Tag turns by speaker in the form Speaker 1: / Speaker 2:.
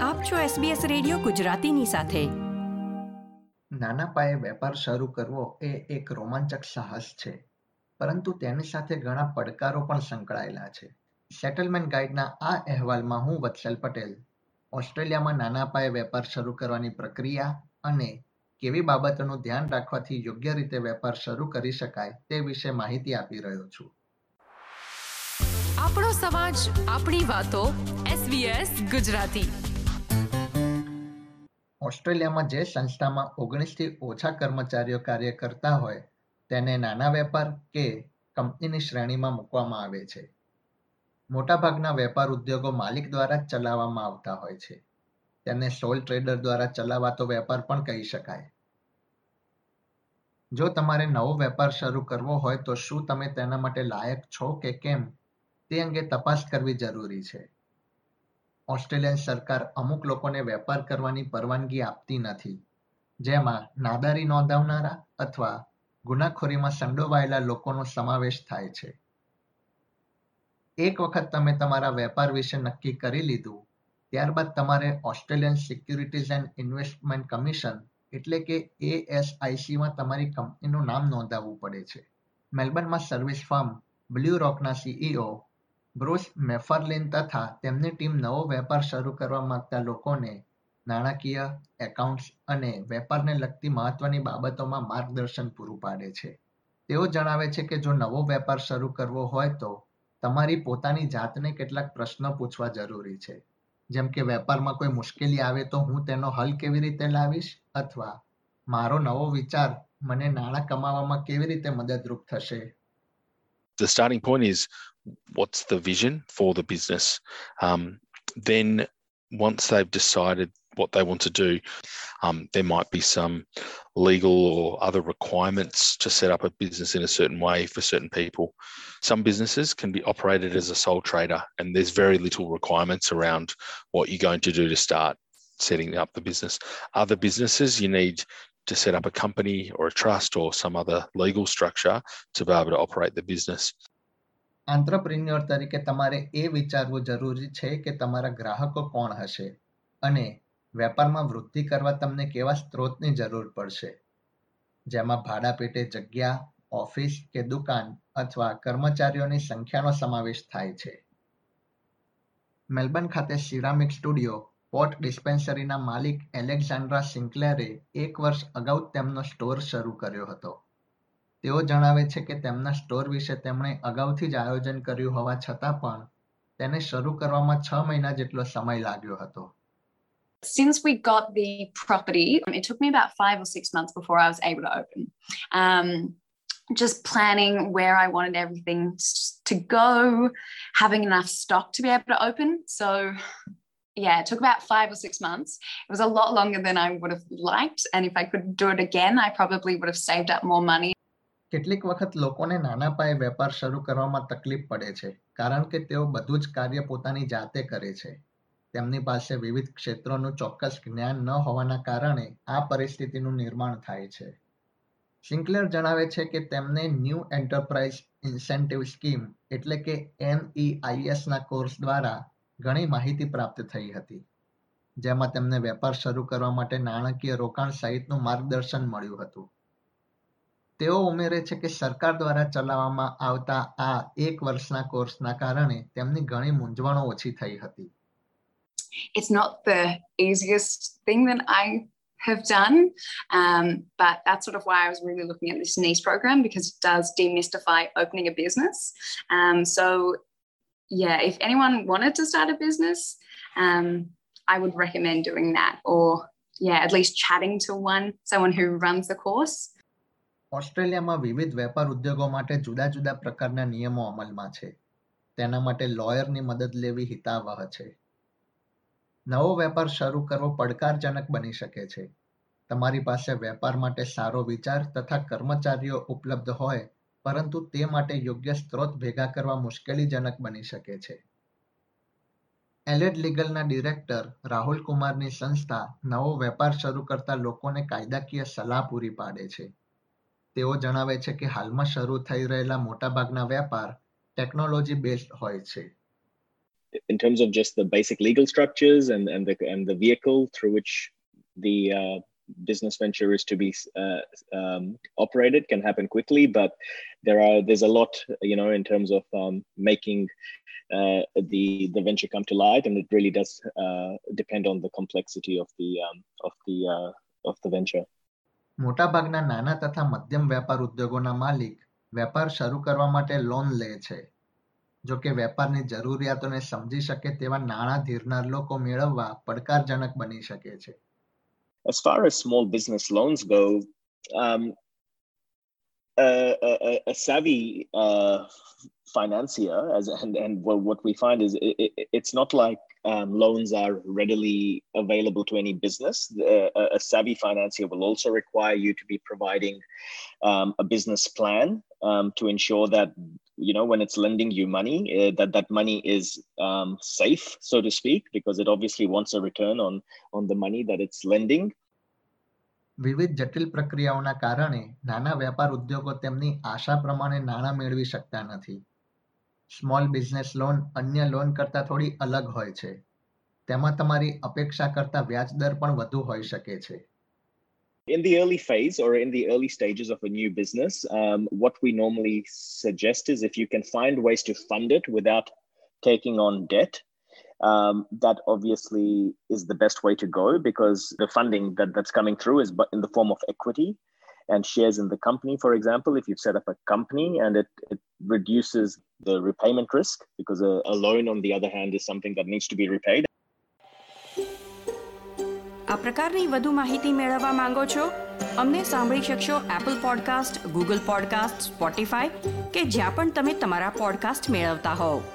Speaker 1: આપ છો SBS radio ગુજરાતીની સાથે.
Speaker 2: નાના પાયે વેપાર શરૂ કરવો એ એક રોમાંચક સાહસ છે, પરંતુ તેની સાથે ઘણા પડકારો પણ સંકળાયેલા છે. સેટલમેન્ટ ગાઈડના આ અહેવાલમાં હું વત્સલ પટેલ ઓસ્ટ્રેલિયામાં નાના પાયે વેપાર શરૂ કરવાની પ્રક્રિયા અને કેવી બાબતોનું ધ્યાન રાખવાથી યોગ્ય રીતે વેપાર શરૂ કરી શકાય તે વિશે માહિતી આપી રહ્યો છું.
Speaker 1: આપણો સમાજ, આપણી વાતો. SBS ગુજરાતી.
Speaker 2: ઓસ્ટ્રેલિયામાં જે સંસ્થામાં 19થી ઓછા કર્મચારીઓ કાર્ય કરતા હોય તેને નાના વેપાર કે કંપનીની શ્રેણીમાં મૂકવામાં આવે છે. મોટાભાગના વેપાર ઉદ્યોગો માલિક દ્વારા જ ચલાવવામાં આવતા હોય છે. તેને સોલ ટ્રેડર દ્વારા ચલાવાતો વેપાર પણ કહી શકાય. જો તમારે નવો વેપાર શરૂ કરવો હોય તો શું તમે તેના માટે લાયક છો કે કેમ તે અંગે તપાસ કરવી જરૂરી છે. ઓસ્ટ્રેલિયન સરકાર અમુક લોકોને વેપાર કરવાની પરવાનગી આપતી નથી, જેમાં નાદારી નોંધાવનારા અથવા ગુનાખોરીમાં સંડોવાયેલા લોકોનો સમાવેશ થાય છે. એક વખત તમે તમારા વેપાર વિશે નક્કી કરી લીધું, ત્યારબાદ તમારે Australian Securities and Investment Commission એટલે કે ASICમાં તમારી કંપનીનું નામ નોંધાવવું પડે છે. મેલબર્નમાં સર્વિસ ફર્મ બ્લુ રોકના CEO બ્રુસ મેફર્લિન તથા તેમની ટીમ નવો વેપાર શરૂ કરવા માંગતા લોકોને નાણાકીય, એકાઉન્ટ્સ અને વેપારને લગતી મહત્વની બાબતોમાં માર્ગદર્શન પૂરું પાડે છે. તેઓ જણાવે છે કે જો નવો વેપાર શરૂ કરવો હોય તો તમારી પોતાની જાતને કેટલાક પ્રશ્નો પૂછવા જરૂરી છે, જેમ કે વેપારમાં કોઈ મુશ્કેલી આવે તો હું તેનો હલ કેવી રીતે લાવીશ, અથવા મારો નવો વિચાર મને નાણાં કમાવામાં કેવી રીતે મદદરૂપ થશે.
Speaker 3: The starting point is what's the vision for the business. Then once they've decided what they want to do, there might be some legal or other requirements to set up a business in a certain way for certain people. Some businesses can be operated as a sole trader, and there's very little requirements around what you're going to do to start setting up the business. Other businesses, you need to set up a company or a trust or some other legal structure to be able to operate the business.
Speaker 2: Entrepreneur તરીકે તમારે એ વિચારવું જરૂરી છે કે તમારા ગ્રાહકો કોણ હશે અને વેપારમાં વૃદ્ધિ કરવા તમને કેવા સ્ત્રોતની જરૂર પડશે, જેમાં ભાડા પેટે જગ્યા, ઓફિસ કે દુકાન અથવા કર્મચારીઓની સંખ્યાનો સમાવેશ થાય છે. મેલબર્ન ખાતે સિરામિક સ્ટુડિયો પોટ ડિસ્પેન્સરીના માલિક એલેક્ઝાન્ડ્રા સિન્ક્લેરે 1 વર્ષ અગાઉ તેમનો સ્ટોર શરૂ કર્યો હતો. તેઓ જણાવે છે કે તેમના સ્ટોર વિશે તેમણે અગાઉથી જ આયોજન કર્યું હોવા છતાં પણ તેને શરૂ કરવામાં 6 મહિના જેટલો સમય लाग्યો હતો.
Speaker 4: Since we got the property, it took me about 5 or 6 months before I was able to open. Just planning where I wanted everything to go, having enough stock to be able to open. So yeah, it took about 5 or 6 months. It was a lot longer than I would have liked. And if I could do it again, I probably would have saved up more money.
Speaker 2: કેટલીક વખત લોકોને નાના પાયે વેપાર શરૂ કરવામાં તકલીફ પડે છે, કારણ કે તેઓ બધું જ કાર્ય પોતાની જાતે કરે છે. તેમની પાસે વિવિધ ક્ષેત્રોનું ચોક્કસ જ્ઞાન ન હોવાના કારણે આ પરિસ્થિતિનું નિર્માણ થાય છે. સિન્ક્લેર જણાવે છે કે તેમને ન્યૂ એન્ટરપ્રાઇઝ ઇન્સેન્ટિવ સ્કીમ એટલે કે NEISના કોર્સ દ્વારા ઘણી માહિતી પ્રાપ્ત થઈ હતી, જેમાં તેમને વેપાર શરૂ કરવા માટે નાણાકીય રોકાણ સહિતનું માર્ગદર્શન મળ્યું હતું. તેઓ ઉમેરે છે કે સરકાર દ્વારા ચલાવવામાં આવતા આ 1 વર્ષના કોર્સના કારણે તેમની ઘણી મૂંઝવણો ઓછી થઈ હતી.
Speaker 4: It's not the easiest thing that I have done, but that's sort of why I was really looking at this NEIS program, because it does demystify opening a business. So yeah, if anyone wanted to start a business, I would recommend doing that, or yeah, at least chatting to someone who runs the course.
Speaker 2: ઓસ્ટ્રેલિયામાં વિવિધ વેપાર ઉદ્યોગો માટે જુદા જુદા પ્રકારના નિયમો અમલમાં છે. તેના માટે લોયરની મદદ લેવી હિતાવહ છે. નવો વેપાર શરૂ કરવો પડકારજનક બની શકે છે. તમારી પાસે વેપાર માટે સારો વિચાર તથા કર્મચારીઓ ઉપલબ્ધ હોય, પરંતુ તે માટે યોગ્ય સ્ત્રોત ભેગા કરવા મુશ્કેલીજનક બની શકે છે. એલેડ લીગલના ડિરેક્ટર રાહુલ કુમારની સંસ્થા નવો વેપાર શરૂ કરતા લોકોને કાયદાકીય સલાહ પૂરી પાડે છે. તેઓ જણાવે છે કે હાલમાં શરૂ થઈ રહેલા મોટાભાગના વેપાર ટેકનોલોજી બેઝડ હોય છે.
Speaker 5: in terms of just the basic legal structures and the vehicle through which the business venture is to be operated can happen quickly, but there's a lot, in terms of making the venture come to light, and it really does depend on the complexity of the venture.
Speaker 2: મોટાભાગના નાના તથા મધ્યમ વેપાર ઉદ્યોગોના માલિક વેપાર શરૂ કરવા માટે લોન લે છે. જો કે વેપારની જરૂરિયાતોને સમજી શકે તેવા નાણાં ધીરનાર લોકો મેળવવા પડકારજનક બની શકે છે.
Speaker 5: As far as small business loans go, a savvy financier, and what we find is it's not like loans are readily available to any business. A savvy financier will also require you to be providing a business plan to ensure that, when it's lending you money, that money is safe, so to speak, because it obviously wants a return on the money that it's lending.
Speaker 2: વિવિધ જટિલ પ્રક્રિયાઓના કારણે નાના વેપાર ઉદ્યોગો તેમની આશા પ્રમાણે નાણાં મેળવી શકતા નથી. સ્મોલ બિઝનેસ લોન અન્ય લોન કરતા થોડી અલગ હોય છે. તેમાં તમારી અપેક્ષા કરતા વ્યાજ દર પણ વધુ હોઈ શકે છે.
Speaker 5: In the early phase or in the early stages of a new business, what we normally suggest is if you can find ways to fund it without taking on debt, that obviously is the best way to go, because the funding that's coming through is in the form of equity and shares in the company. For example, if you've set up a company, and it reduces the repayment risk, because a loan on the other hand is something that needs to be repaid.
Speaker 6: આ પ્રકારની વધુ માહિતી મેળવવા માંગો છો? અમને સાંભળી શકશો Apple podcast, Google podcast, Spotify કે જ્યાં પણ તમે તમારા પોડકાસ્ટ મેળવતા હોવ.